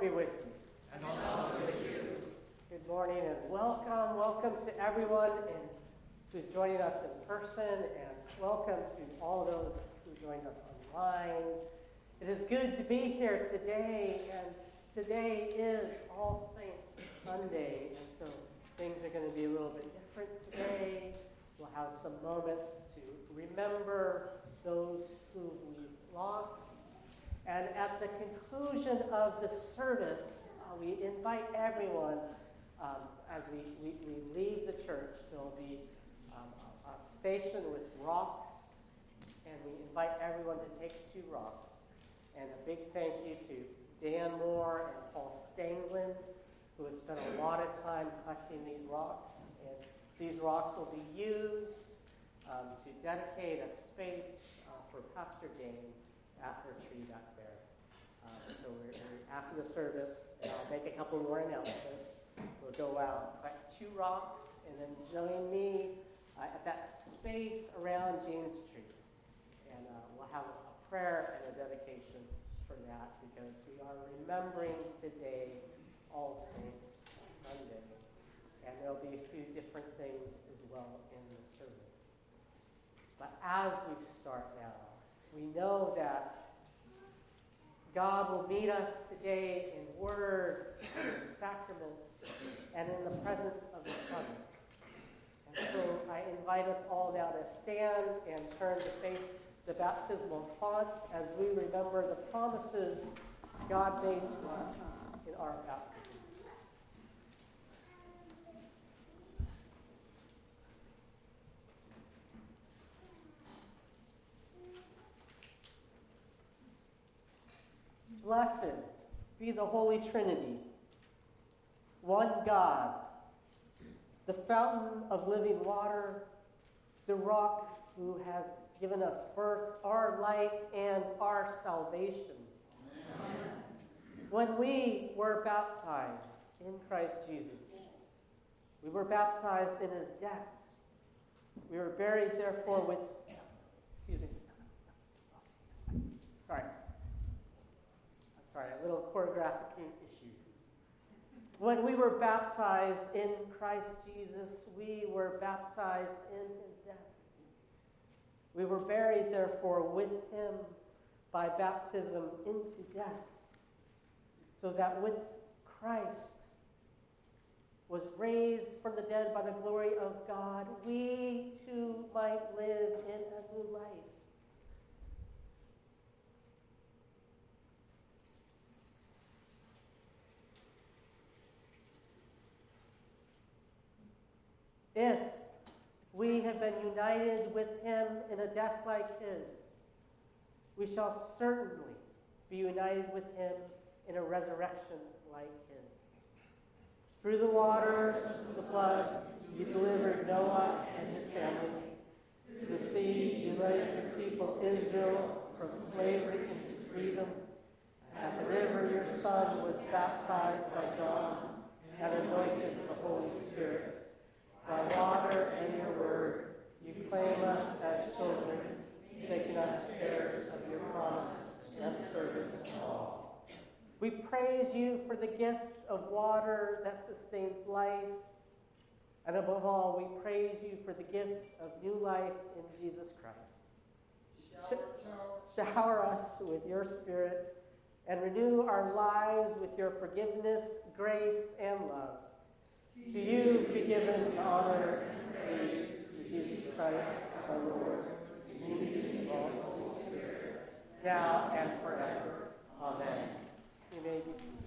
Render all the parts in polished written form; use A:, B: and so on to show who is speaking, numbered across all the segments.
A: be with you.
B: And also with you.
A: Good morning and welcome. Welcome to everyone who's joining us in person, and welcome to all those who joined us online. It is good to be here today, and today is All Saints Sunday, and so things are going to be a little bit different today. We'll have some moments to remember those who we've lost. And at the conclusion of the service, we invite everyone, as we leave the church, there will be a station with rocks, and we invite everyone to take 2 rocks. And a big thank you to Dan Moore and Paul Stanglin, who have spent a lot of time collecting these rocks. And these rocks will be used to dedicate a space for Pastor Jane at her tree back there. So we're after the service, and I'll make a couple more announcements. We'll go out, collect 2 rocks, and then join me at that space around James Street. And we'll have a prayer and a dedication for that, because we are remembering today All Saints Sunday. And there'll be a few different things as well in the service. But as we start now, we know that God will meet us today in word, and in sacraments, and in the presence of the Son. And so I invite us all now to stand and turn to face the baptismal font as we remember the promises God made to us in our baptism. Blessed be the Holy Trinity, one God, the fountain of living water, the rock who has given us birth, our light, and our salvation. Amen. When we were baptized in Christ Jesus, we were baptized in his death. We were buried, therefore, with... Sorry, a little choreographic issue. When we were baptized in Christ Jesus, we were baptized in his death. We were buried, therefore, with him by baptism into death, so that with Christ was raised from the dead by the glory of God, we too might live in a new life. If we have been united with him in a death like his, we shall certainly be united with him in a resurrection like his. Through the waters, the flood, you delivered Noah and his family. Through the sea, you led your people Israel from slavery into freedom. At the river, your son was baptized by John and anointed with the Holy Spirit. By water and your word, you claim us as children, making us heirs of your promise and servants of all. We praise you for the gift of water that sustains life. And above all, we praise you for the gift of new life in Jesus Christ. Shower us with your Spirit and renew our lives with your forgiveness, grace, and love. To you be given honor and praise through Jesus Christ our Lord, in unity of all the Holy Spirit, now and forever. Amen. You may be seated.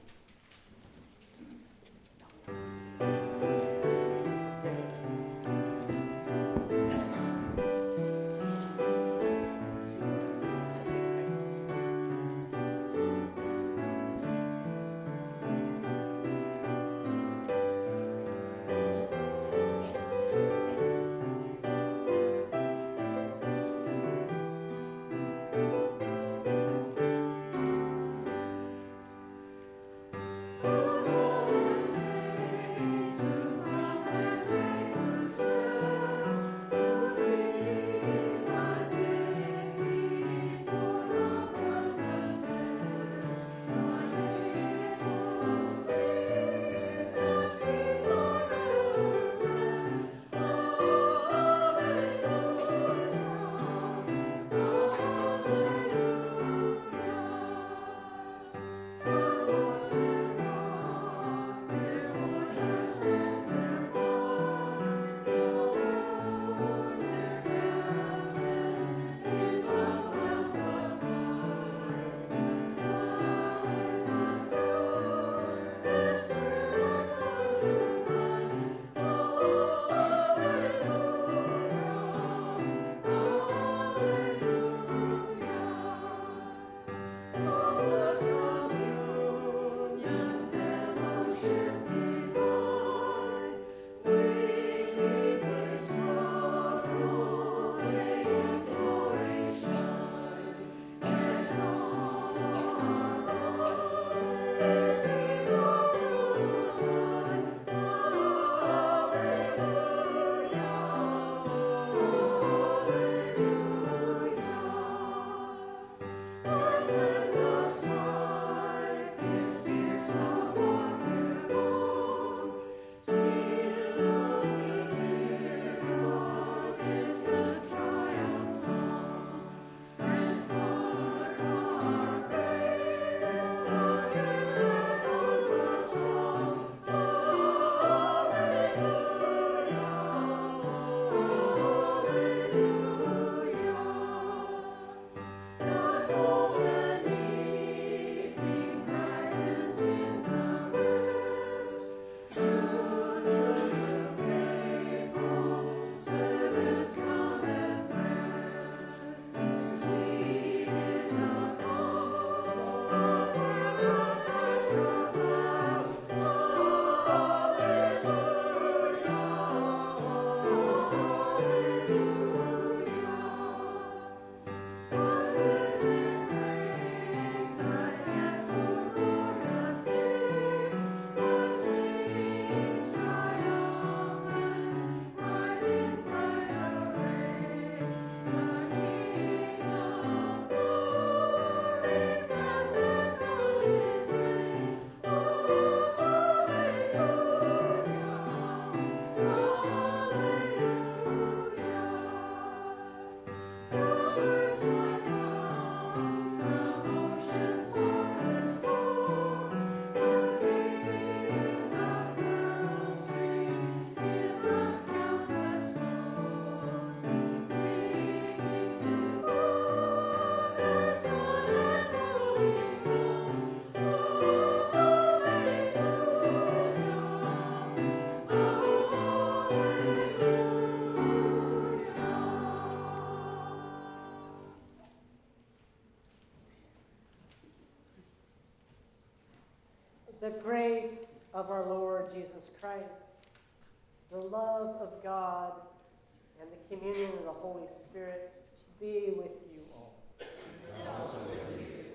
A: The grace of our Lord Jesus Christ, the love of God, and the communion of the Holy Spirit be with you all.
B: And also with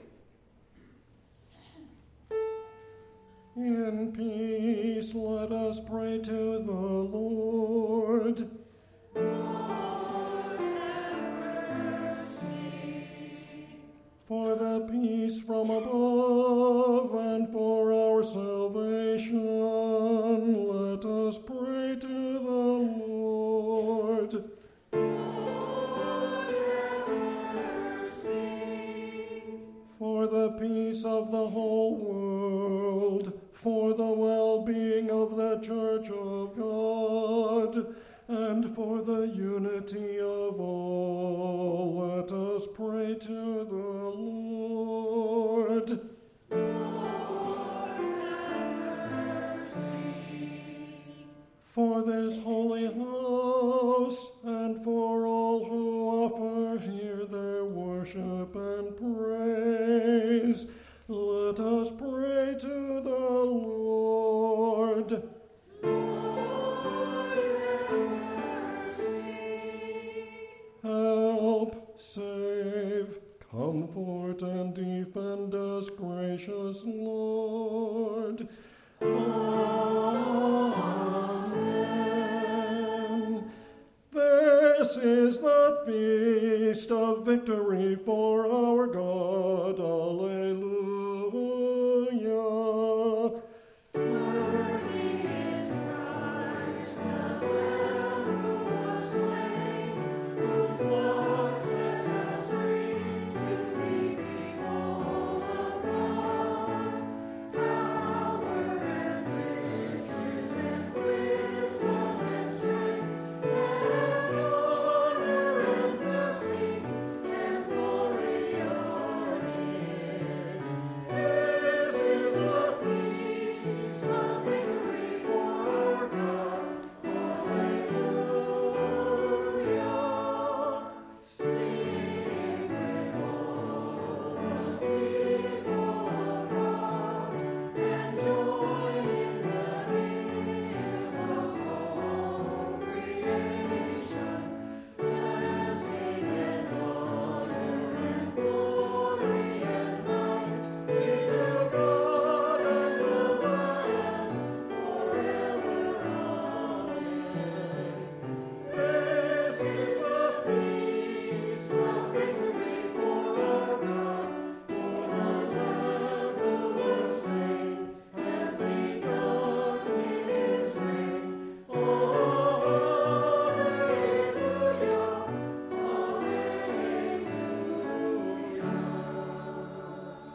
B: you.
C: In peace, let us pray to the Lord.
B: Lord, have mercy.
C: For the peace from above and for our salvation, let us pray to the Lord.
B: Lord, have mercy.
C: For the peace of the whole world, for the well-being of the Church of God, and for the unity of all, let us pray to the Lord.
B: Lord, have mercy.
C: For this holy house, and for all who offer here their worship and praise, let us pray to the Lord.
B: Lord, have mercy.
C: Help, save, comfort, and defend us, gracious Lord. Amen. This is the feast of victory for our God. Alleluia.
B: Worthy is Christ, the Lamb who was slain, whose blood set us free to be people of God. Power and riches and wisdom and strength and honor and blessing and glory are His. This is the feast of victory for our God. Hallelujah. Sing with all the people of God and join in the hymn of all creation. Blessing and honor and glory and might be to God and the Lamb forever. Amen. This is the feast of victory for our God, for the Lamb who was slain has begun His reign. Alleluia, alleluia.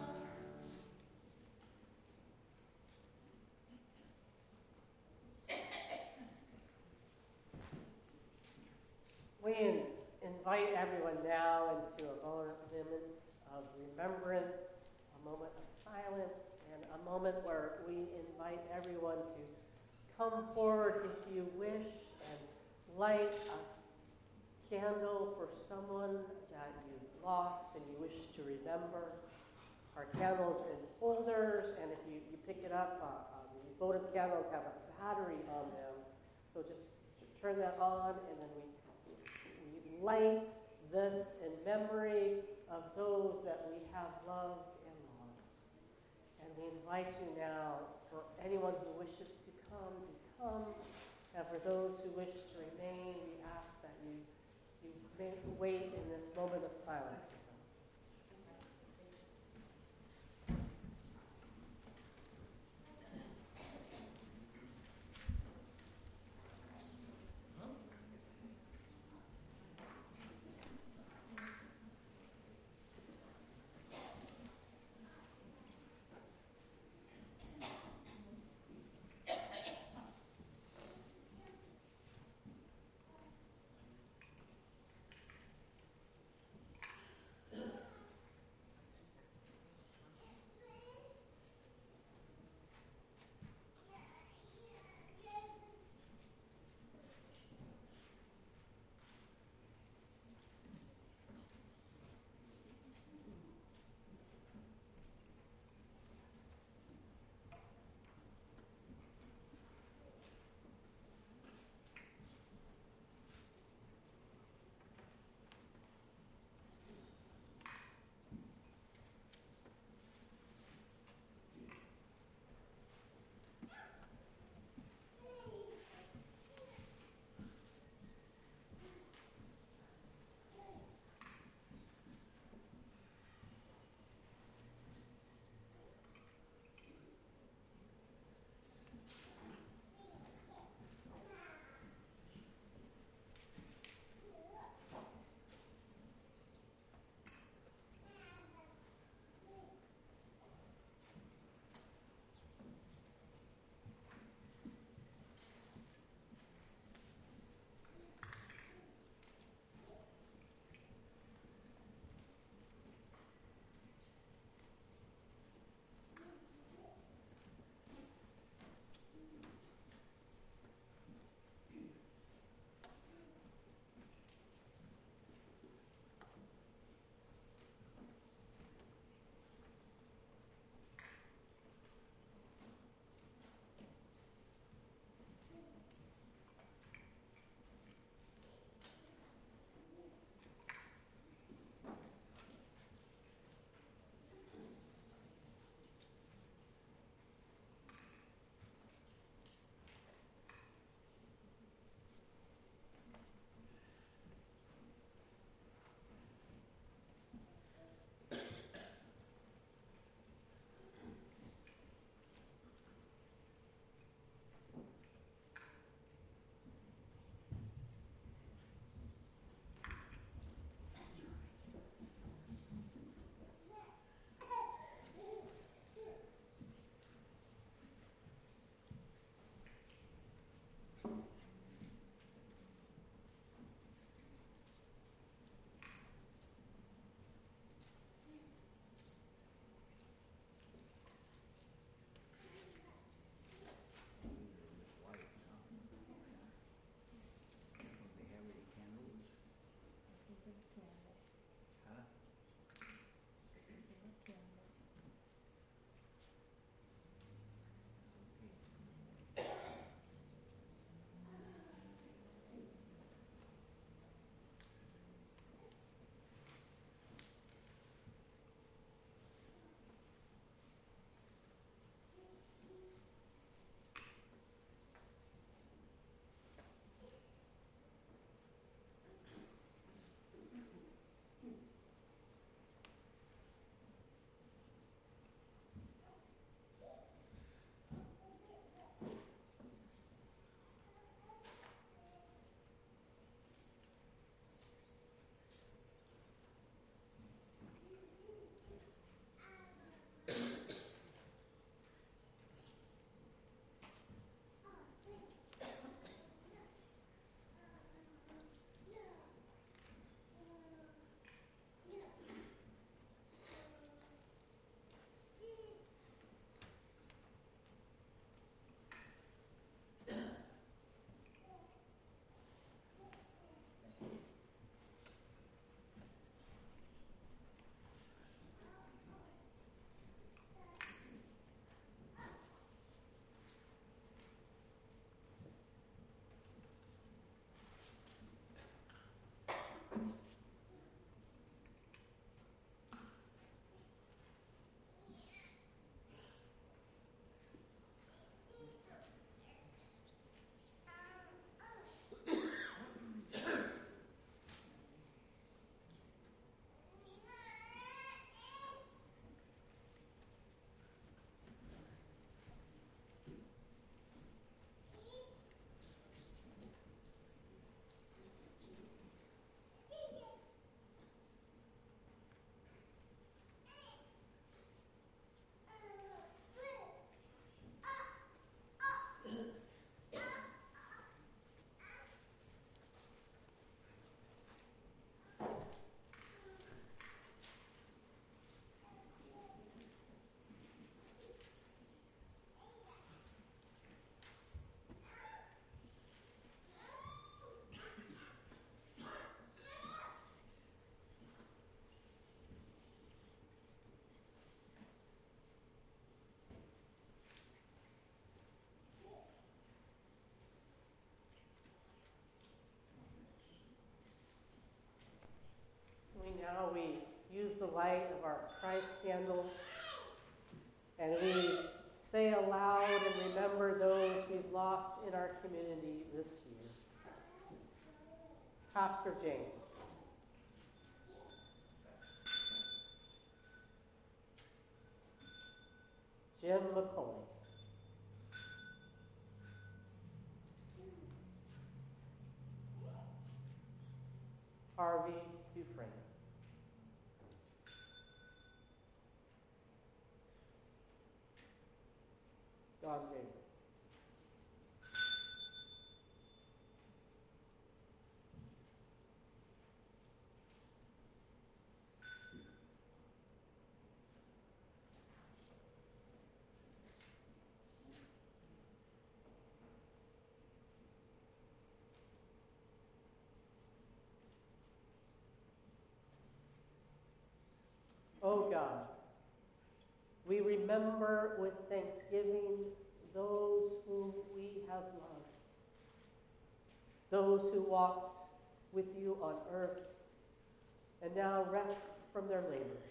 A: We invite everyone now into a moment of remembrance, a moment of silence, and a moment where we invite everyone to come forward if you wish and light a candle for someone that you've lost and you wish to remember. Our candles are in holders, and if you pick it up, the votive candles have a battery on them. So just turn that on, and then we light this in memory of those that we have loved and lost. And we invite you now, for anyone who wishes to come, and for those who wish to remain, we ask that you wait in this moment of silence with us. we use the light of our Christ candle and we say aloud and remember those we've lost in our community this year. Pastor James. Jim McCollum. Harvey Dufresne. Don Davis. Oh God, we remember with thanksgiving those whom we have loved, those who walked with you on earth and now rest from their labors.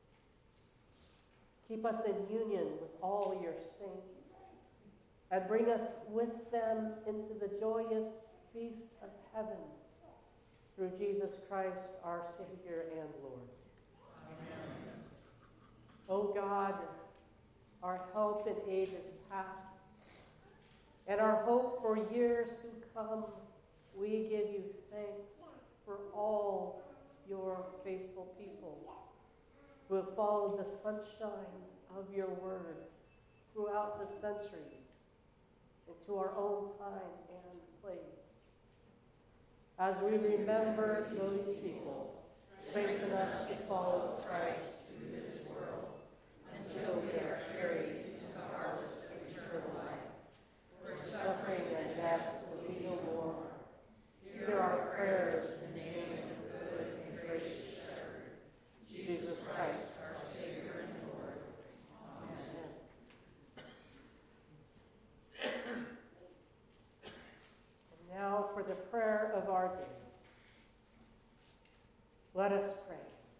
A: Keep us in union with all your saints and bring us with them into the joyous feast of heaven through Jesus Christ, our Savior and Lord. Amen. O God, our help in ages past, and our hope for years to come, we give you thanks for all your faithful people who have followed the sunshine of your word throughout the centuries into our own time and place. As we remember those people, strengthen us to follow Christ through this world until we are carried to the harvest of eternal life, where suffering and death will be no more. Hear our prayers in the name of the good and gracious Shepherd, Jesus Christ, our Savior and Lord. Amen. And now for the prayer of our day. Let us pray.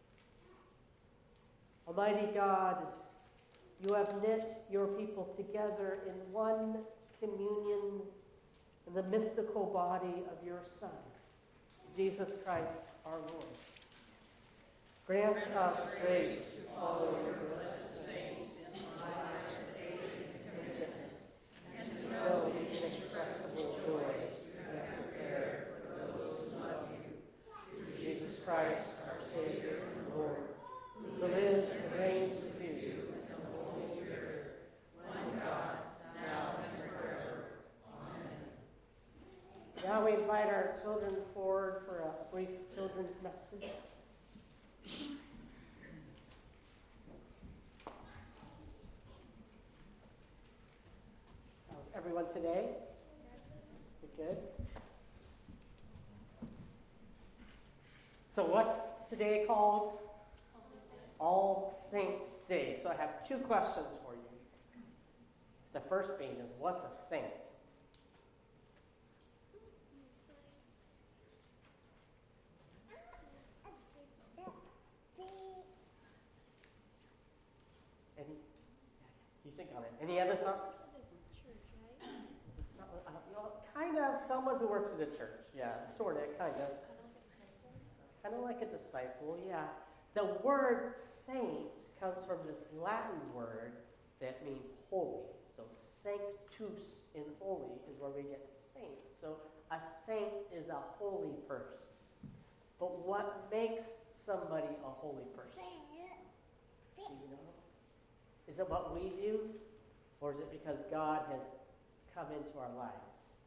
A: Almighty God, you have knit your people together in one communion in the mystical body of your Son, Jesus Christ our Lord. Grant us grace to follow your blessed saints in lives of faith and commitment, and to know the inexpressible joys you have prepared for those who love you, through Jesus Christ our Savior and Lord, who lives and reigns with you and the Holy Spirit, one God, now and forever. Amen. Now we invite our children forward for a brief children's message. How's everyone today? You good? So what's today called? All Saints Day. So I have two questions for you. The first being is, what's a saint? You think on it. Any other thoughts? Kind of. Someone who works at a church. Yeah, sort of, kind of. Kind of like a disciple, yeah. The word saint comes from this Latin word that means holy. So sanctus in holy is where we get saint. So a saint is a holy person. But what makes somebody a holy person? Do you know? Is it what we do? Or is it because God has come into our lives?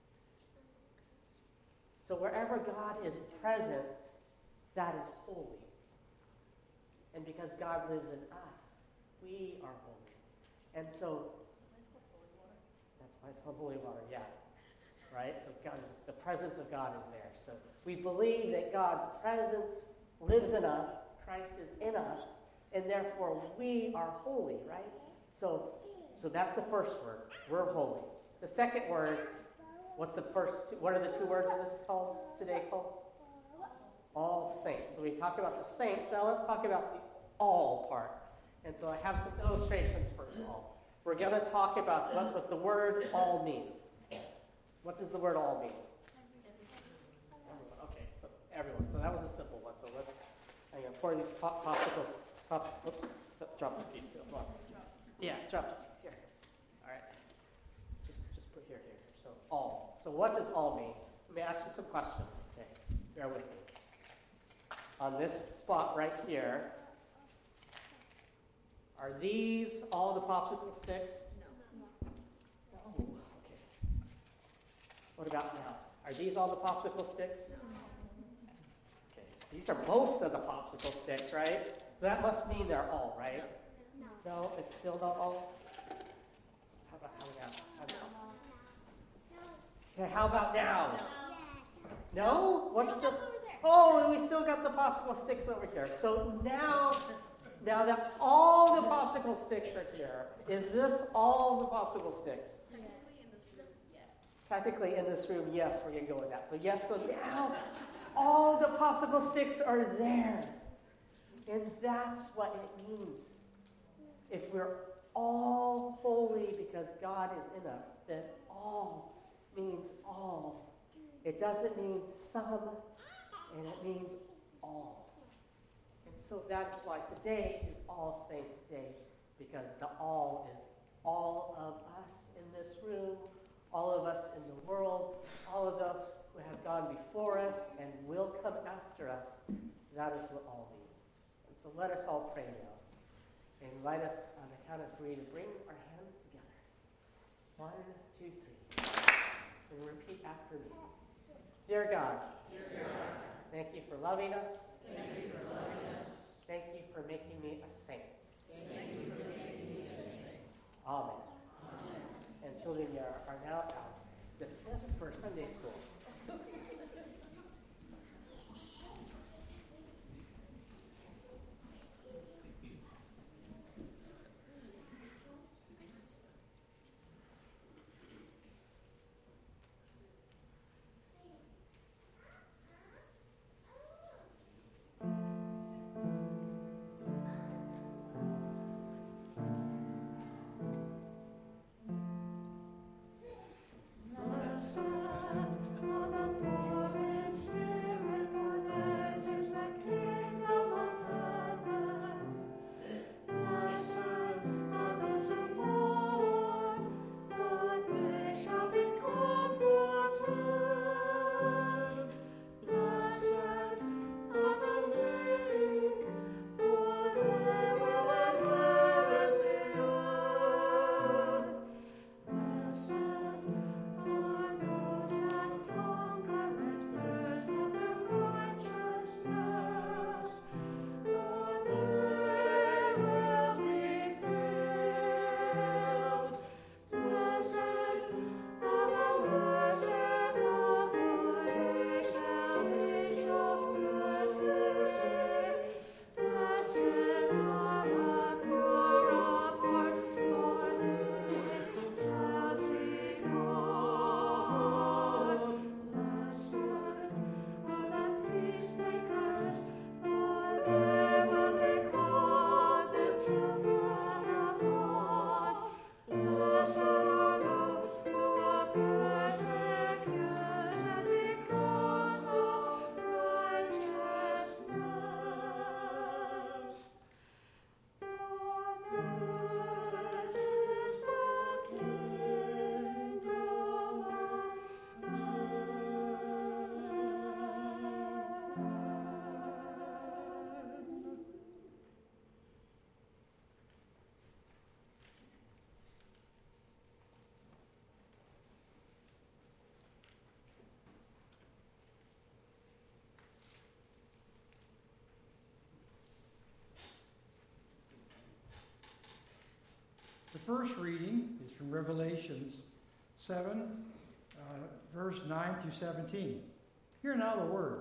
A: So wherever God is present, that is holy. And because God lives in us, we are holy. And so, that's why it's called holy water, yeah. Right? So the presence of God is there. So we believe that God's presence lives in us, Christ is in us, and therefore we are holy, right? So that's the first word. We're holy. The second word, what are the two words in this today called? All saints. So we talked about the saints. Now let's talk about the all part. And so I have some illustrations for all. We're going to talk about what the word all means. What does the word all mean? Everyone. Okay, so everyone. So that was a simple one. So let's hang on. Pour these popsicles. Oops. Drop the feet. Come on. Yeah, drop the feet. Here. All right. Just put here. So all. So what does all mean? Let me ask you some questions. Okay. Bear with me. On this spot right here, are these all the popsicle sticks? No. Okay. What about now? Are these all the popsicle sticks? No. Okay. These are most of the popsicle sticks, right? So that must mean they're all, right? No, it's still not all? How about now? Okay, how about now? No? What's the... Oh, and we still got the popsicle sticks over here. So now that all the popsicle sticks are here, is this all the popsicle sticks? Technically in this room, yes, we're going to go with that. So yes, so now all the popsicle sticks are there. And that's what it means. If we're all holy because God is in us, then all means all. It doesn't mean some, and it means all. And so that's why today is All Saints Day, because the all is all of us in this room, all of us in the world, all of us who have gone before us and will come after us. That is what all means. And so let us all pray now. And invite us on the count of three to bring our hands together. 1, 2, 3. And repeat after me. Dear God, thank you for loving us. Thank you for making me a saint. Amen. And children are now out. Dismissed for Sunday school.
D: The first reading is from Revelations 7, verse 9 through 17. Hear now the word.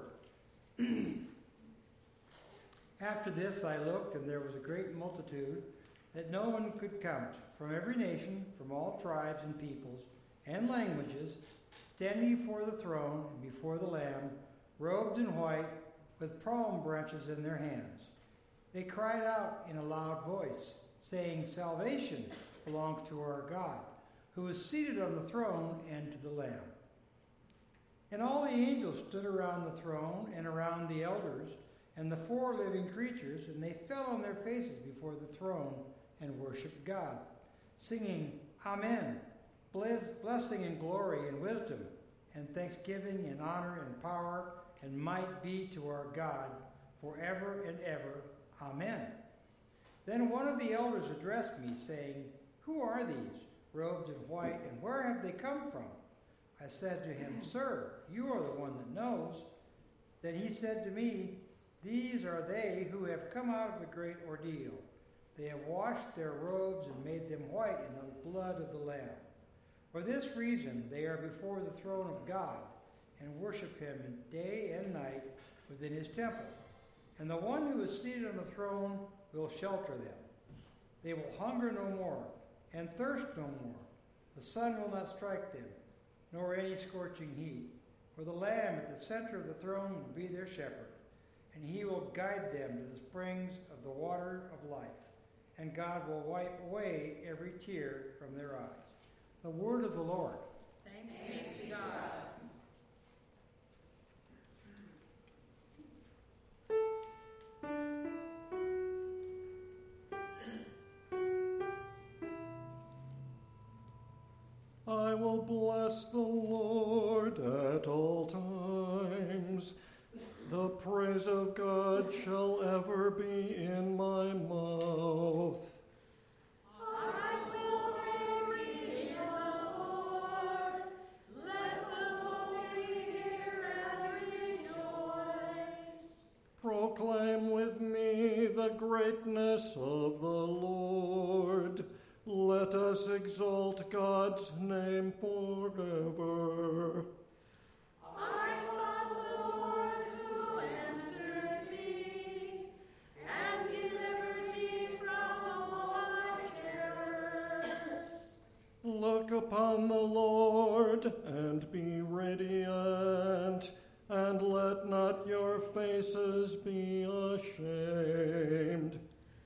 D: After this I looked, and there was a great multitude that no one could count, from every nation, from all tribes and peoples and languages, standing before the throne and before the Lamb, robed in white, with palm branches in their hands. They cried out in a loud voice, saying, "Salvation belongs to our God, who is seated on the throne and to the Lamb." And all the angels stood around the throne and around the elders and the 4 living creatures, and they fell on their faces before the throne and worshiped God, singing, "Amen, blessing and glory and wisdom and thanksgiving and honor and power and might be to our God forever and ever. Amen." Then one of the elders addressed me, saying, "Who are these, robed in white, and where have they come from?" I said to him, "Sir, you are the one that knows." Then he said to me, "These are they who have come out of the great ordeal. They have washed their robes and made them white in the blood of the Lamb. For this reason they are before the throne of God and worship him day and night within his temple. And the one who is seated on the throne will shelter them. They will hunger no more and thirst no more. The sun will not strike them, nor any scorching heat. For the Lamb at the center of the throne will be their shepherd, and he will guide them to the springs of the water of life. And God will wipe away every tear from their eyes." The word of the Lord.
B: Thanks be to God.
C: I will bless the Lord at all times. The praise of God shall ever be in my mouth.
B: I will glory in the Lord. Let the lowly hear and rejoice.
C: Proclaim with me the greatness of the Lord. Let us exalt God's name forever.
B: I sought the Lord who answered me and delivered me from all my terrors.
C: Look upon the Lord and be radiant, and let not your faces be ashamed.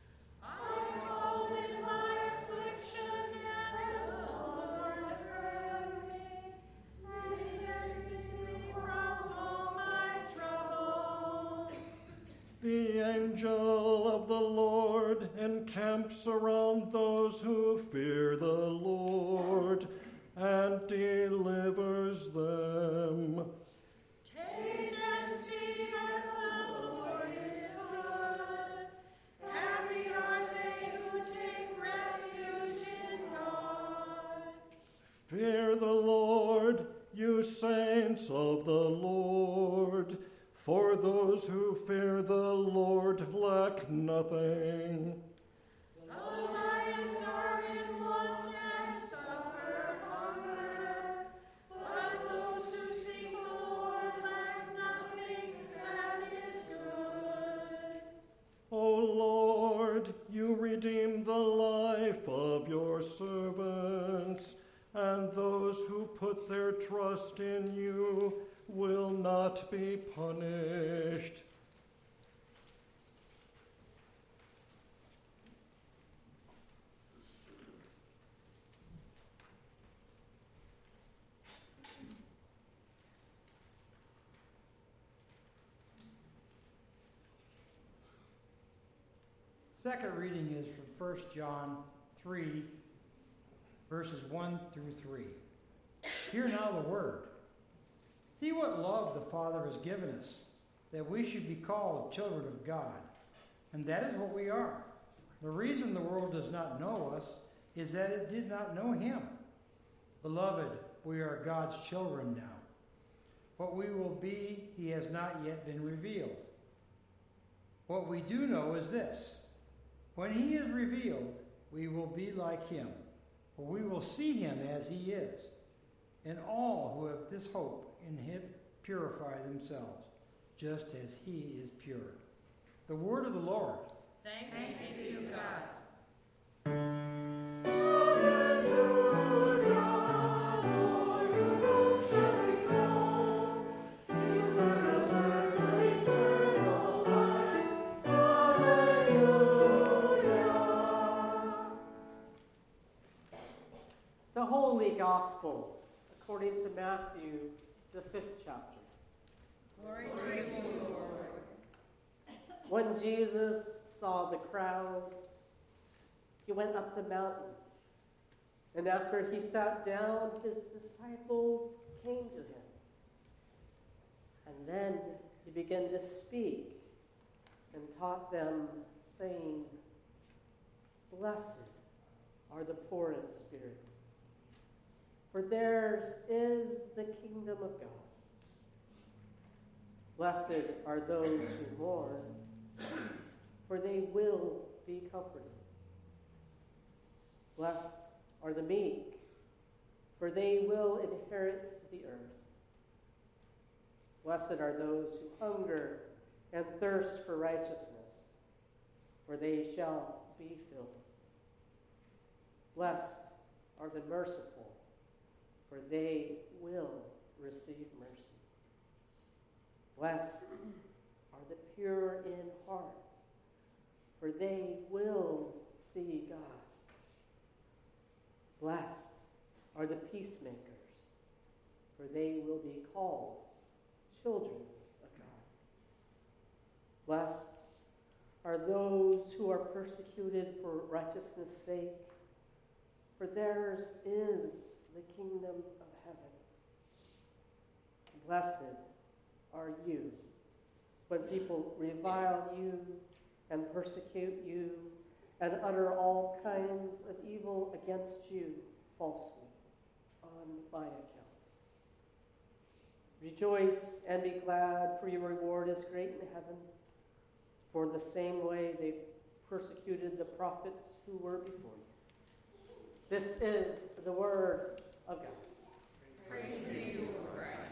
B: I called in my affliction, and the Lord heard me. He rescued me from all my troubles.
C: The angel of the Lord encamps around those who fear the Lord and delivers them.
B: Taste and see that the Lord is good. Happy are they who take refuge in God.
C: Fear the Lord, you saints of the Lord, for those who fear the Lord lack nothing.
B: The lions are in want and suffer hunger, but those who seek the Lord lack nothing that is good.
C: O Lord, you redeem the life of your servants, and those who put their trust in you will not be punished.
D: Second reading is from 1 John 3, verses 1 through 3. Hear now the word. See what love the Father has given us, that we should be called children of God. And that is what we are. The reason the world does not know us is that it did not know him. Beloved, we are God's children now. What we will be, he has not yet been revealed. What we do know is this. When he is revealed, we will be like him, for we will see him as he is. And all who have this hope in him purify themselves, just as he is pure. The word of the Lord.
B: Thanks be to God. Hallelujah, Lord,
A: Gospel according to Matthew, the 5th chapter.
B: Glory to you, Lord.
A: When Jesus saw the crowds, he went up the mountain. And after he sat down, his disciples came to him. And then he began to speak and taught them, saying, "Blessed are the poor in spirit, for theirs is the kingdom of God. Blessed are those who mourn, for they will be comforted. Blessed are the meek, for they will inherit the earth. Blessed are those who hunger and thirst for righteousness, for they shall be filled. Blessed are the merciful, for they will receive mercy. Blessed are the pure in heart, for they will see God. Blessed are the peacemakers, for they will be called children of God. Blessed are those who are persecuted for righteousness' sake, for theirs is the kingdom of heaven. Blessed are you when people revile you and persecute you and utter all kinds of evil against you falsely on my account. Rejoice and be glad, for your reward is great in heaven. For in the same way they persecuted the prophets who were before you." This is the word of God.
B: Praise to you, O Christ.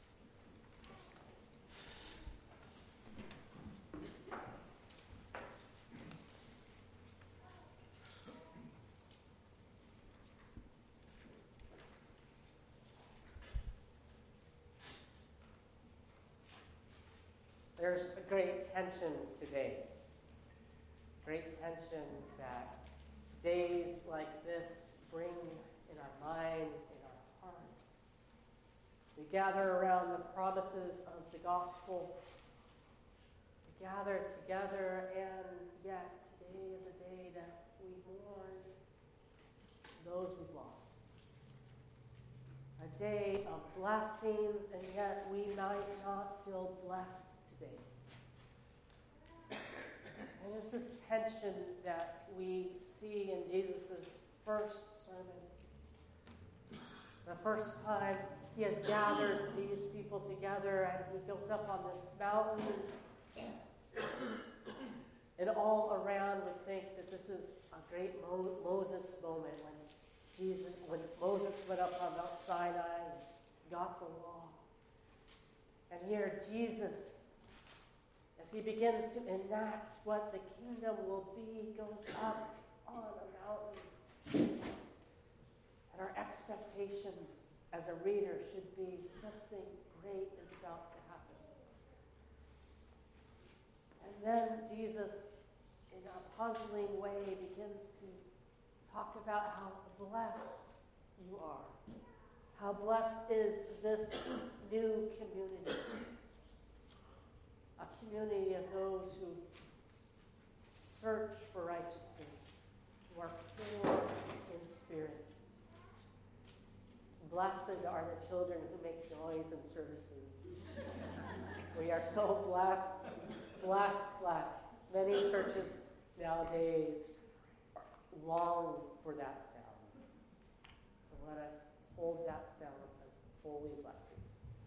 A: There's a great tension today. Great tension that days like this bring in our minds, in our hearts. We gather around the promises of the gospel. We gather together, and yet today is a day that we mourn those we've lost. A day of blessings, and yet we might not feel blessed today. And it's this tension that we see in Jesus' first sermon. The first time he has gathered these people together, and he goes up on this mountain. And all around would think that this is a great Moses moment when Moses went up on Mount Sinai and got the law. And here Jesus, as he begins to enact what the kingdom will be, goes up on a mountain. And our expectations as a reader should be something great is about to happen. And then Jesus, in a puzzling way, begins to talk about how blessed you are. How blessed is this new community. A community of those who search for righteousness, who are poor in spirit. Blessed are the children who make noise in services. We are so blessed. Many churches nowadays long for that sound. So let us hold that sound as holy blessing.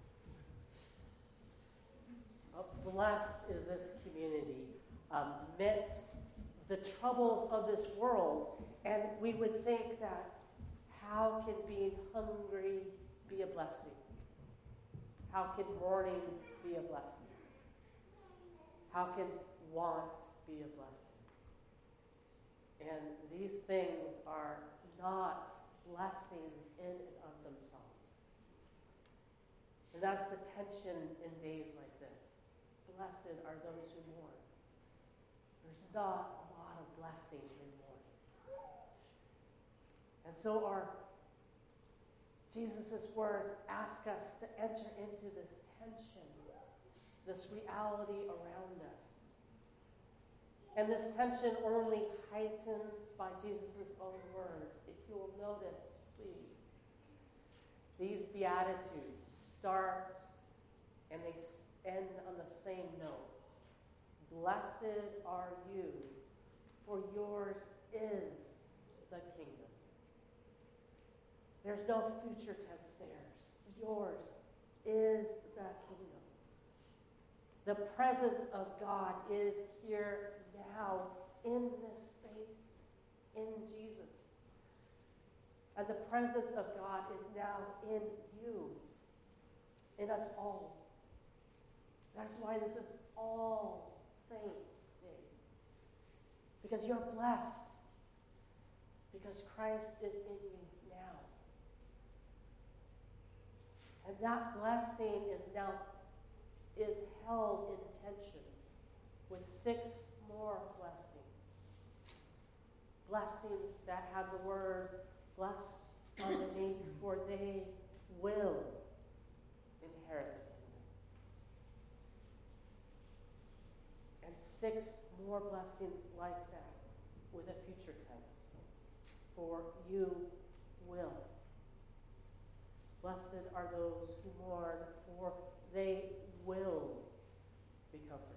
A: Blessed is this community amidst the troubles of this world. And we would think that how can being hungry be a blessing? How can mourning be a blessing? How can want be a blessing? And these things are not blessings in and of themselves. And that's the tension in days like this. Blessed are those who mourn. There's not a lot of blessing in mourning. And so our Jesus' words ask us to enter into this tension, this reality around us. And this tension only heightens by Jesus' own words. If you will notice, please, these Beatitudes start and they end on the same note. Blessed are you, for yours is the kingdom. There's no future tense there. Yours is the kingdom. The presence of God is here now in this space, in Jesus. And the presence of God is now in you, in us all. That's why this is All Saints Day. Because you're blessed. Because Christ is in you now. And that blessing is held in tension with 6 more blessings. Blessings that have the words, blessed are the meek, for they will inherit the kingdom. And 6 more blessings like that with a future tense. For you will. Blessed are those who mourn, for they will be comforted.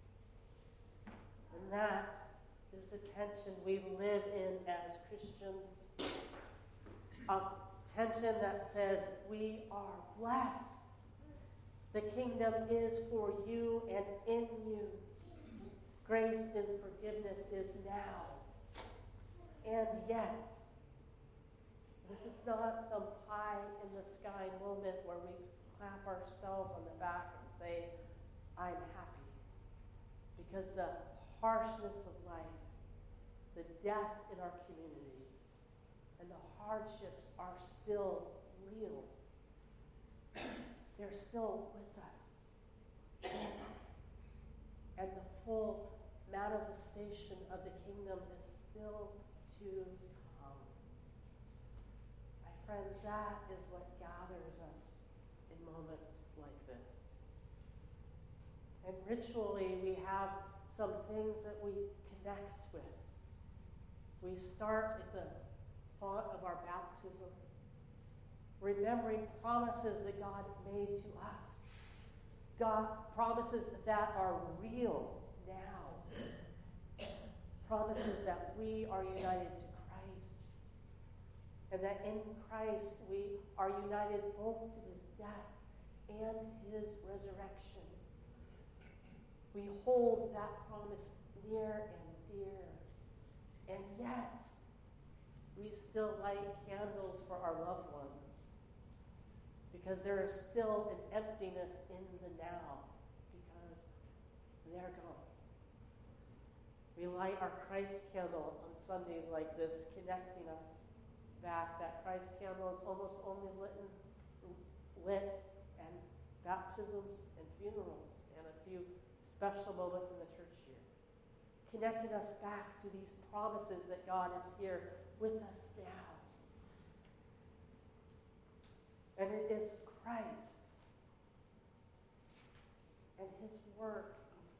A: And that is the tension we live in as Christians. A tension that says we are blessed. The kingdom is for you and in you. Grace and forgiveness is now. And yet, this is not some pie in the sky moment where we clap ourselves on the back and say, I'm happy. Because the harshness of life, the death in our communities, and the hardships are still real. They're still with us. And the full manifestation of the kingdom is still to come. My friends, that is what gathers us in moments like this. And ritually, we have some things that we connect with. We start at the thought of our baptism, remembering promises that God made to us. God promises that are real now. Promises that we are united to Christ. And that in Christ we are united both to his death and his resurrection. We hold that promise near and dear. And yet, we still light candles for our loved ones. Because there is still an emptiness in the now. Because they're gone. We light our Christ candle on Sundays like this, connecting us back. That Christ candle is almost only lit and baptisms and funerals and a few special moments in the church year. Connecting us back to these promises that God is here with us now. And it is Christ and his work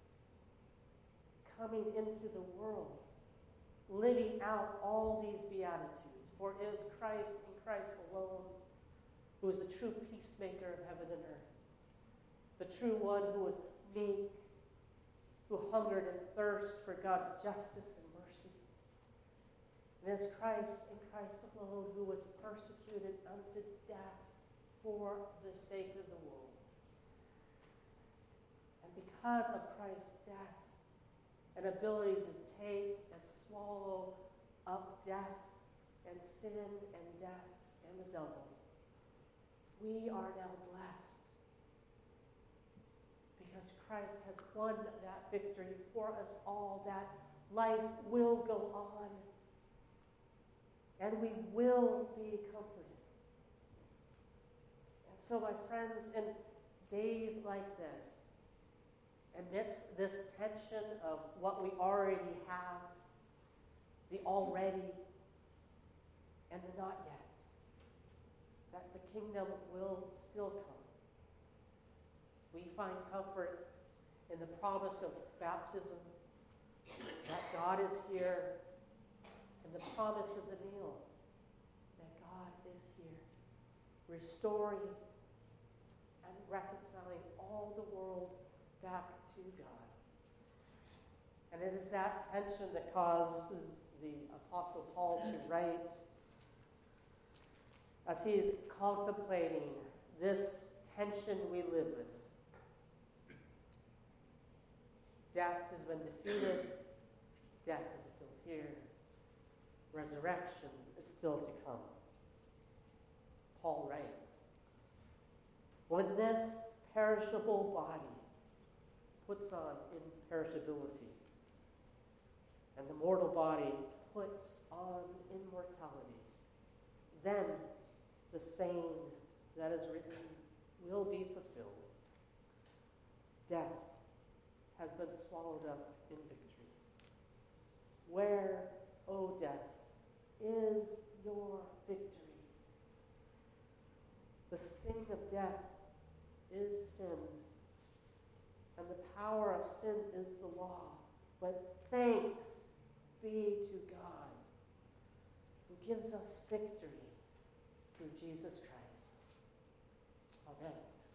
A: coming into the world, living out all these Beatitudes. For it is Christ and Christ alone who is the true peacemaker of heaven and earth, the true one who was meek, who hungered and thirsted for God's justice and mercy. And it is Christ and Christ alone who was persecuted unto death for the sake of the world. And because of Christ's death, an ability to take and swallow up death and sin and death and the devil, we are now blessed. Because Christ has won that victory for us all, that life will go on. And we will be comforted. And so, my friends, in days like this, amidst this tension of what we already have, the already and the not yet, that the kingdom will still come. We find comfort in the promise of baptism, that God is here, and the promise of the meal, that God is here, restoring and reconciling all the world back to God. And it is that tension that causes the Apostle Paul to write, as he is contemplating this tension we live with. Death has been defeated. Death is still here. Resurrection is still to come. Paul writes, when this perishable body puts on imperishability, and the mortal body puts on immortality, then the saying that is written will be fulfilled. Death has been swallowed up in victory. Where, O death, is your victory? The sting of death is sin, and the power of sin is the law. But thanks be to God, who gives us victory through Jesus Christ. Amen.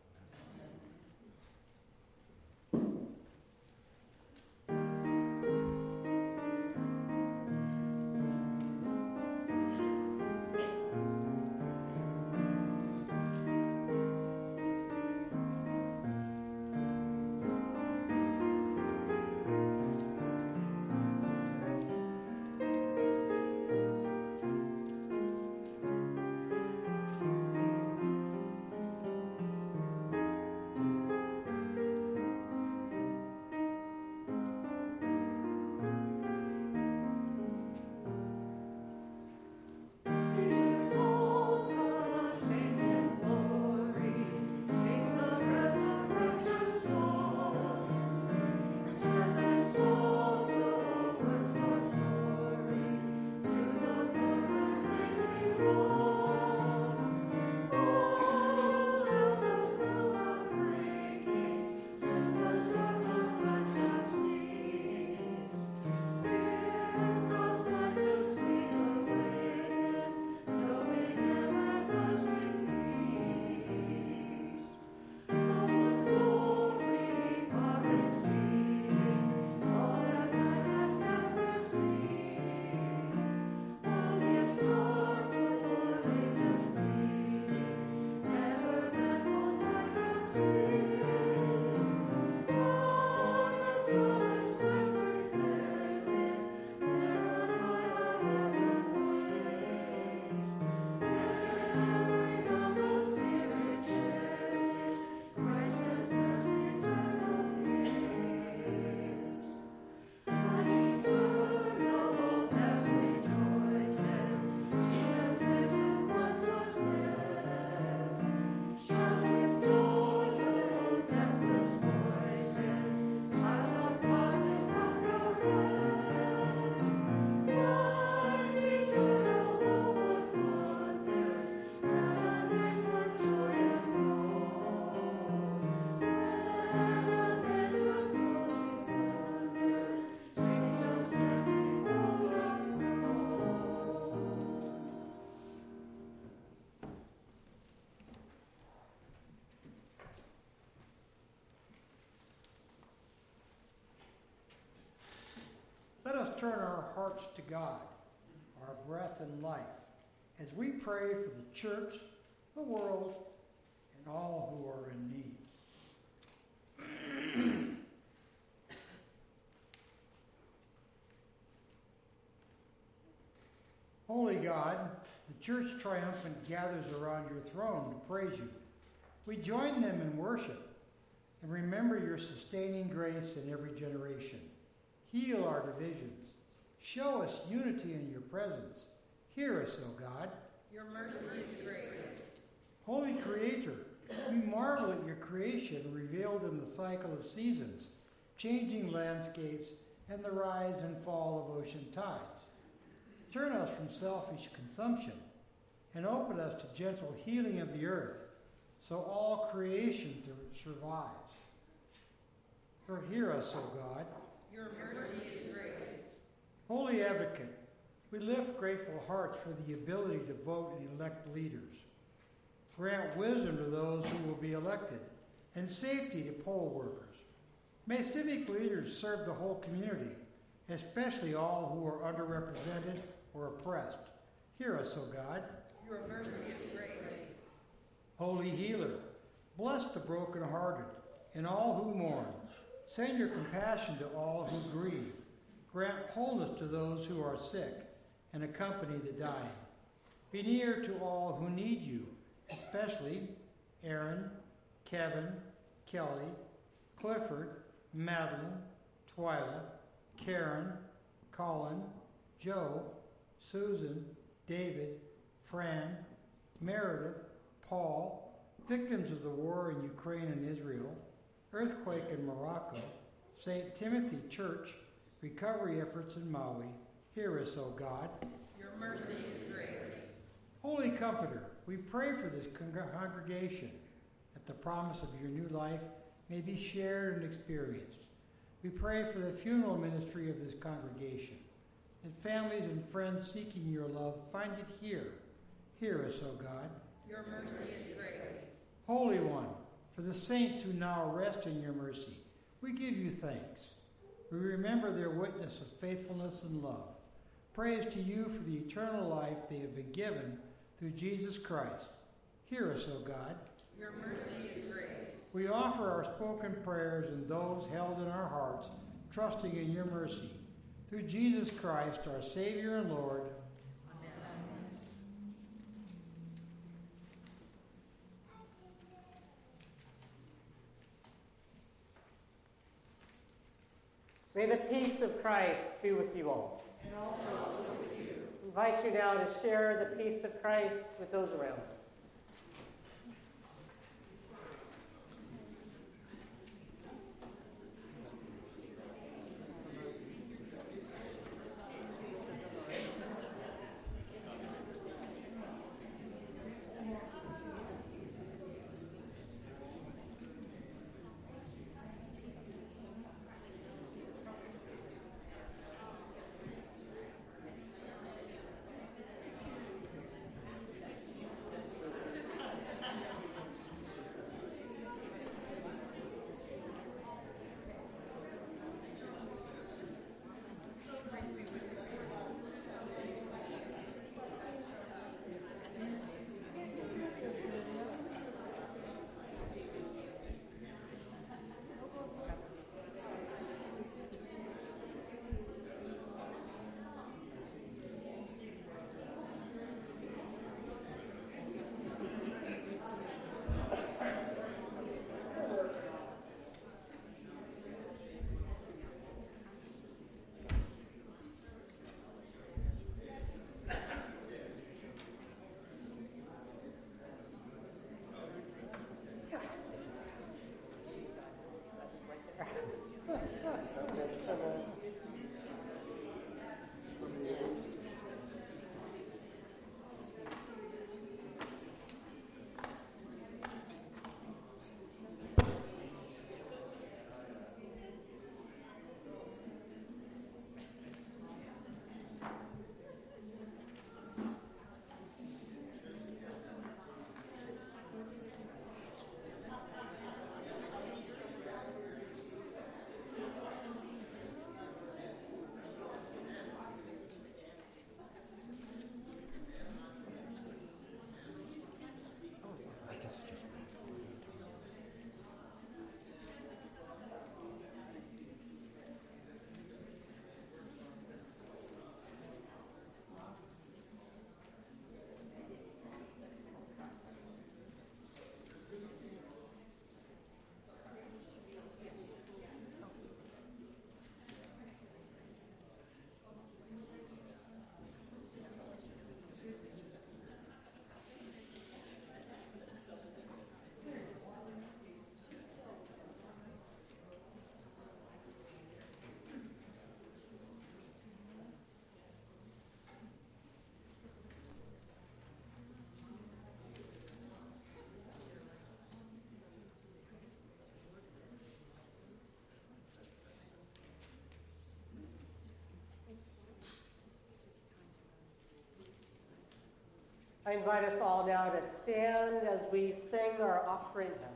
D: Let us turn our hearts to God, our breath and life, as we pray for the church, the world, and all who are in need. Holy God, the church triumphant gathers around your throne to praise you. We join them in worship and remember your sustaining grace in every generation. Heal our divisions. Show us unity in your presence. Hear us, O God.
B: Your mercy is great.
D: Holy Creator, we marvel at your creation revealed in the cycle of seasons, changing landscapes, and the rise and fall of ocean tides. Turn us from selfish consumption and open us to gentle healing of the earth, so all creation survives. Hear us, O God.
B: Your mercy is great.
D: Holy Advocate, we lift grateful hearts for the ability to vote and elect leaders. Grant wisdom to those who will be elected, and safety to poll workers. May civic leaders serve the whole community, especially all who are underrepresented or oppressed. Hear us, O God.
B: Your mercy is great.
D: Holy Healer, bless the brokenhearted and all who mourn. Send your compassion to all who grieve. Grant wholeness to those who are sick and accompany the dying. Be near to all who need you, especially Aaron, Kevin, Kelly, Clifford, Madeline, Twyla, Karen, Colin, Joe, Susan, David, Fran, Meredith, Paul, victims of the war in Ukraine and Israel, earthquake in Morocco, St. Timothy Church, recovery efforts in Maui. Hear us, O God.
B: Your mercy is great.
D: Holy Comforter, we pray for this congregation, that the promise of your new life may be shared and experienced. We pray for the funeral ministry of this congregation, that families and friends seeking your love find it here. Hear us, O God.
B: Your mercy is great.
D: Holy One, for the saints who now rest in your mercy, we give you thanks. We remember their witness of faithfulness and love. Praise to you for the eternal life they have been given through Jesus Christ. Hear us, O God.
B: Your mercy is great.
D: We offer our spoken prayers and those held in our hearts, trusting in your mercy. Through Jesus Christ, our Savior and Lord.
A: May the peace of Christ be with you all.
B: And also with you.
A: I invite you now to share the peace of Christ with those around you. I invite us all now to stand as we sing our offering hymn.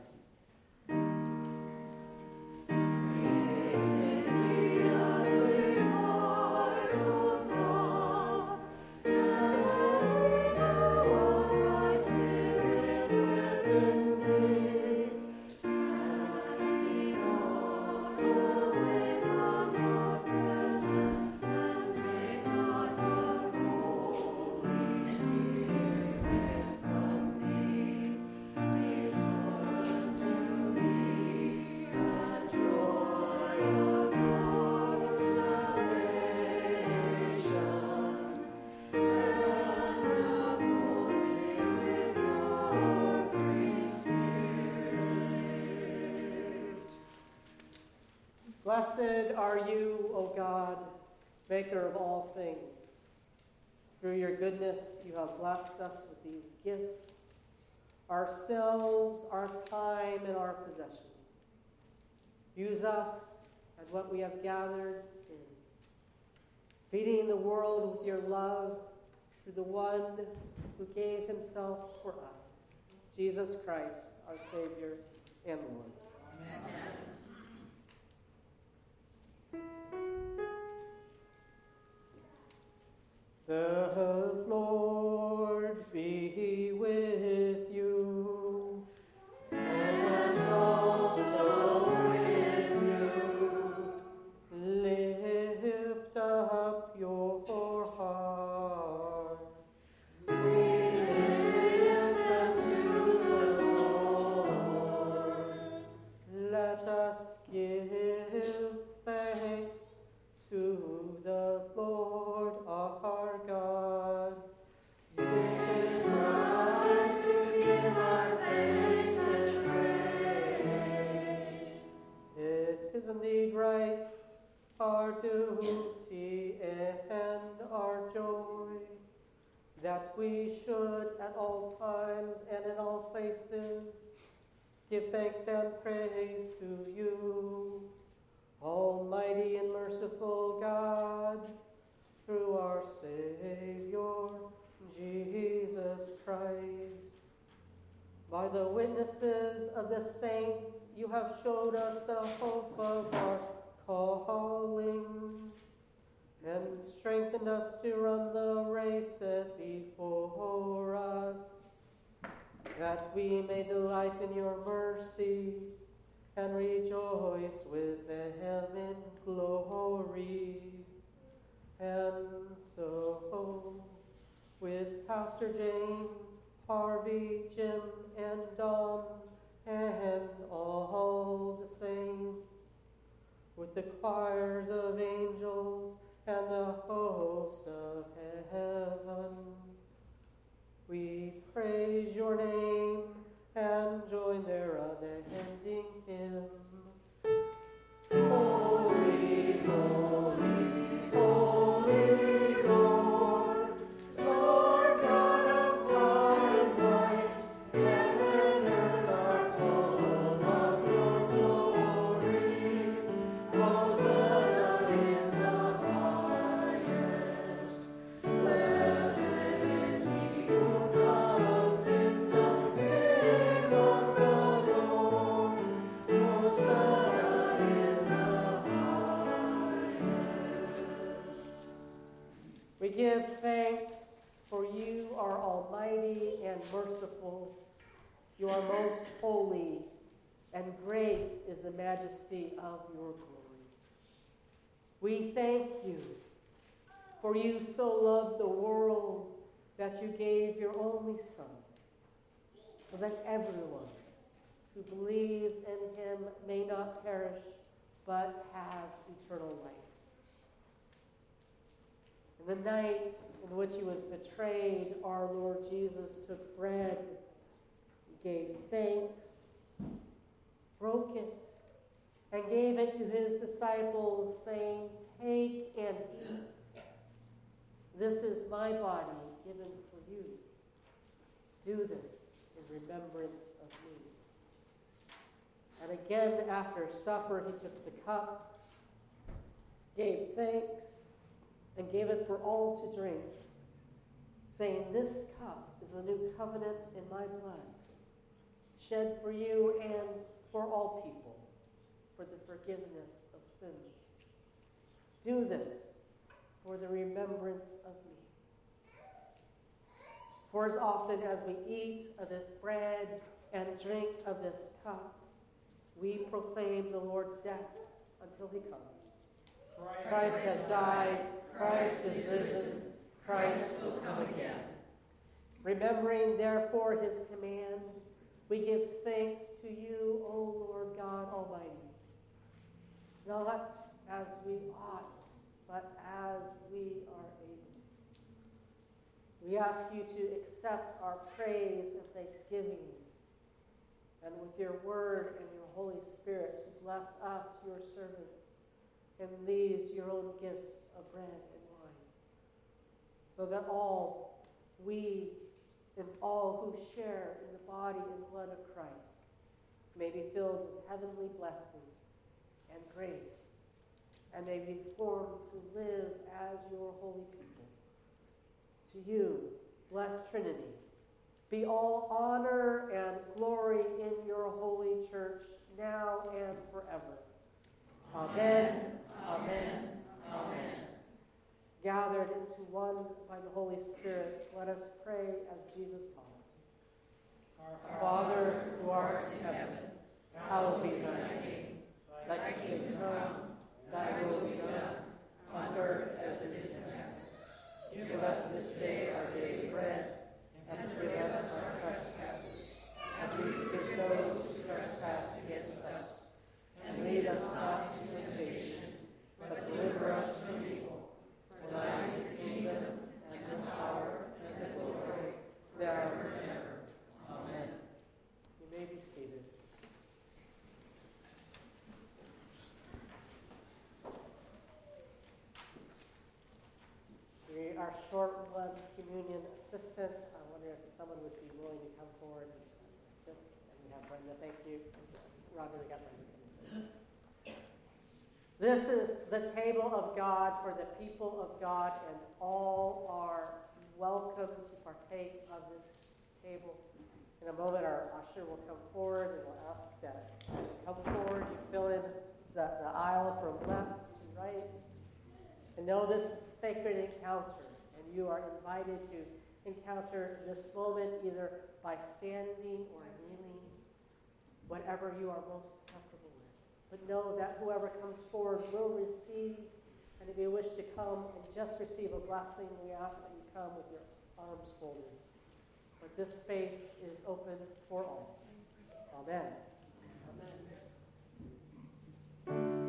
A: Blessed are you, O God, maker of all things. Through your goodness, you have blessed us with these gifts, ourselves, our time, and our possessions. Use us and what we have gathered in, feeding the world with your love through the one who gave himself for us, Jesus Christ, our Savior and Lord.
B: Amen.
A: The Lord be with you, and also with you. Lift up your heart. We lift them to the Lord. Let us give thanks to the Lord our God. It is right to give our thanks and praise. It is indeed right, our duty and our joy, that we should at all times and in all places give thanks and praise to you, Almighty and merciful God, through our Savior, Jesus Christ. By the witnesses of the saints, you have showed us the hope of our calling, and strengthened us to run the race set before us, that we may delight in your mercy and rejoice with them in glory. And so, with Pastor Jane, Harvey, Jim, and Don, and all the saints, with the choirs of angels and the host of heaven, we praise your name and join their unending hymn. Holy, holy, holy Lord, Lord God of power and might, heaven and earth are full of your glory. Hosanna in the highest. Blessed is he who comes in the name of the Lord. Hosanna in the highest. We give thanks, for you are almighty and merciful. You are most holy, and great is the majesty of your glory. We thank you, for you so loved the world that you gave your only Son, so that everyone who believes in him may not perish, but have eternal life. In the night in which he was betrayed, our Lord Jesus took bread, he gave thanks, broke it, and gave it to his disciples, saying, "Take and eat. This is my body given for you. Do this in remembrance of me." And again, after supper, he took the cup, gave thanks, and gave it for all to drink, saying, "This cup is the new covenant in my blood, shed for you and for all people, for the forgiveness of sins. Do this for the remembrance of me." For as often as we eat of this bread and drink of this cup, we proclaim the Lord's death until he comes. Christ has died, Christ is risen, Christ will come again. Remembering therefore his command, we give thanks to you, O Lord God Almighty, not as we ought, but as we are able. We ask you to accept our praise and thanksgiving, and with your word and your Holy Spirit to bless us, your servants, and these your own gifts of bread and wine, so that we and all who share in the body and blood of Christ may be filled with heavenly blessing and grace, and may be formed to live as your holy people. To you, blessed Trinity, be all honor and glory in your holy church, now and forever. Amen. Amen. Amen. Gathered into one by the Holy Spirit, let us pray as Jesus taught us. Our Father, who art in heaven, hallowed be thy name. Thy kingdom come, thy will be done, on earth as it is in heaven. Give us this day our daily bread, and forgive us our trespasses, as we forgive those who trespass against us. And lead us not into temptation, but deliver us from evil. For thine is the kingdom, and the power, and the glory, forever and ever. Amen. You may be seated. We are short one communion assistant. I wonder if someone would be willing to come forward and assist. And we have Brenda. Thank you. Roger, we got Brenda. This is the table of God for the people of God, and all are welcome to partake of this table. In a moment, our usher will come forward and will ask that as you come forward, you fill in the aisle from left to right. And know this is a sacred encounter, and you are invited to encounter this moment either by standing or kneeling, whatever you are most comfortable with. But know that whoever comes forward will receive, and if you wish to come and just receive a blessing, we ask that you come with your arms folded. But this space is open for all. Amen. Amen.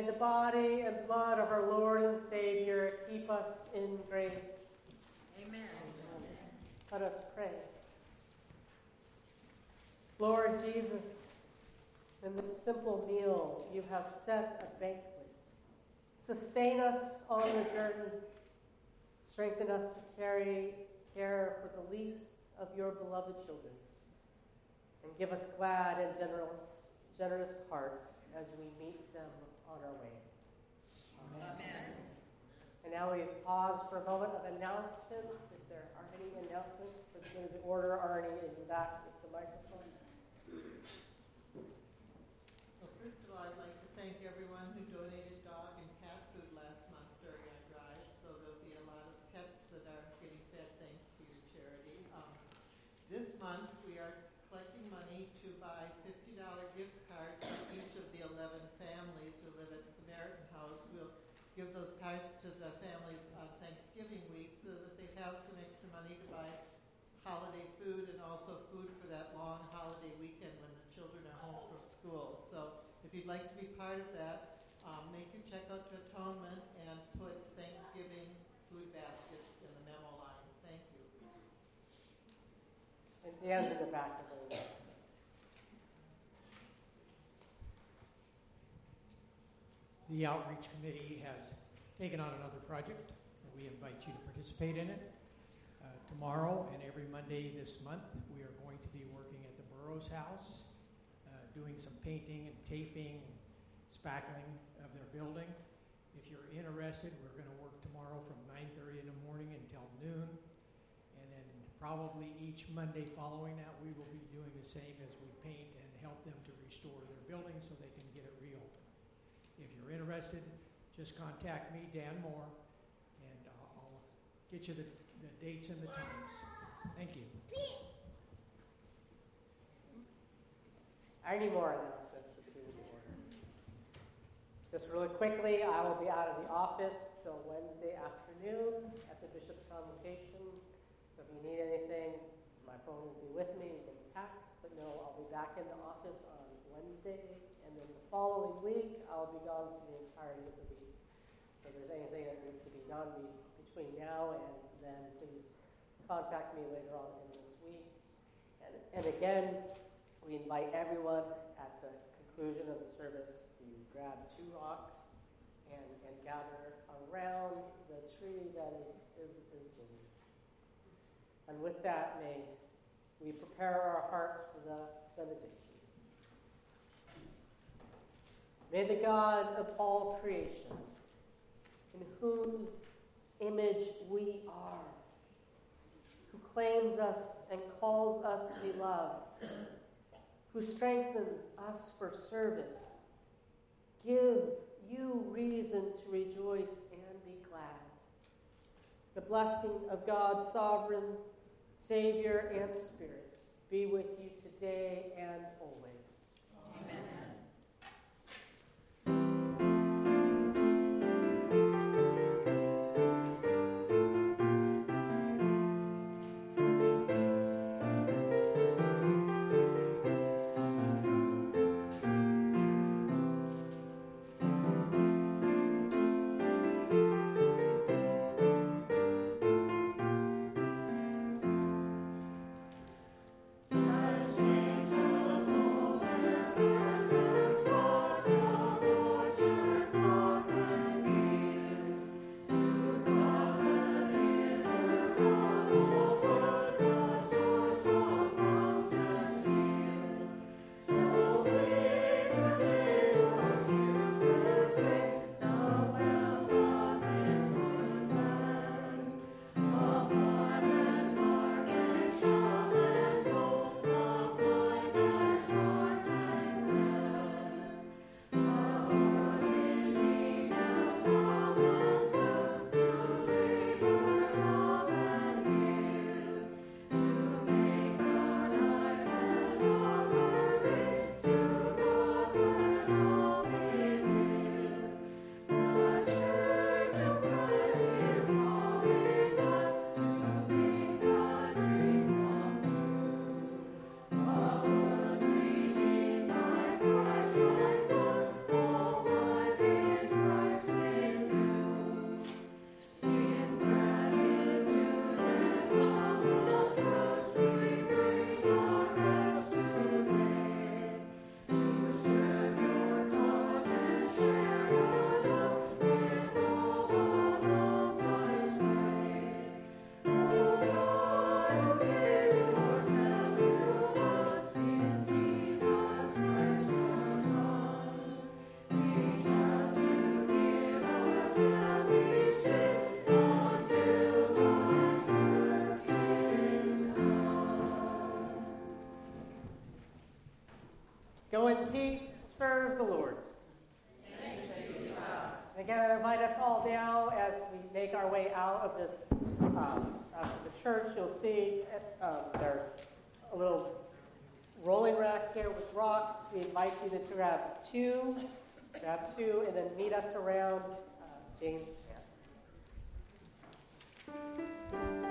A: the body and blood of our Lord and Savior keep us in grace.
B: Amen.
A: Let us pray. Lord Jesus, in this simple meal you have set a banquet. Sustain us on the journey. Strengthen us to carry care for the least of your beloved children. And give us glad and generous hearts as we meet them on our way.
B: Amen.
A: And now we pause for a moment of announcements. If there are any announcements, let's go to the order. Arnie is back with the microphone.
E: Well, first of all, I'd like to thank everyone who donated dog and cat food last month during our drive. So there'll be a lot of pets that are getting fed thanks to your charity. This month, we are collecting money to buy $50 gift cards for each of the 11 families who live at Samaritan House. We'll give those cards to the families on Thanksgiving week so that they have some extra money to buy holiday food and also food for that long holiday weekend when the children are home from school. So if you'd like to be part of that, make your check out to Atonement and put Thanksgiving food baskets in the memo line. Thank you.
A: And Dan's in the back of the room.
F: The Outreach Committee has taken on another project, and we invite you to participate in it. Tomorrow and every Monday this month, we are going to be working at the Burroughs House, doing some painting and taping and spackling of their building. If you're interested, we're going to work tomorrow from 9:30 in the morning until noon. And then probably each Monday following that, we will be doing the same as we paint and help them to restore their building so they can get it reopened. If you're interested, just contact me, Dan Moore, and I'll get you the dates and the times. Thank you.
A: Any more announcements for the order? Just really quickly, I will be out of the office till Wednesday afternoon at the Bishop's Convocation. So if you need anything, my phone will be with me. You can text. But no, I'll be back in the office on Wednesday. And then the following week, I'll be gone for the entirety of the week. So if there's anything that needs to be done between now and then, please contact me later on in this week. And again, we invite everyone at the conclusion of the service to grab 2 rocks and gather around the tree that is Jimmy. And with that, may we prepare our hearts for the benediction. May the God of all creation, in whose image we are, who claims us and calls us to be loved, who strengthens us for service, give you reason to rejoice and be glad. The blessing of God, sovereign, Savior, and Spirit, be with you today and always.
B: Amen.
G: Saints of the Lord.
A: Go in peace, serve the Lord.
B: Thanks be to God.
A: And again, I invite us all now as we make our way out of this the church. You'll see there's a little rolling rack here with rocks. We invite you to grab two, and then meet us around James Square.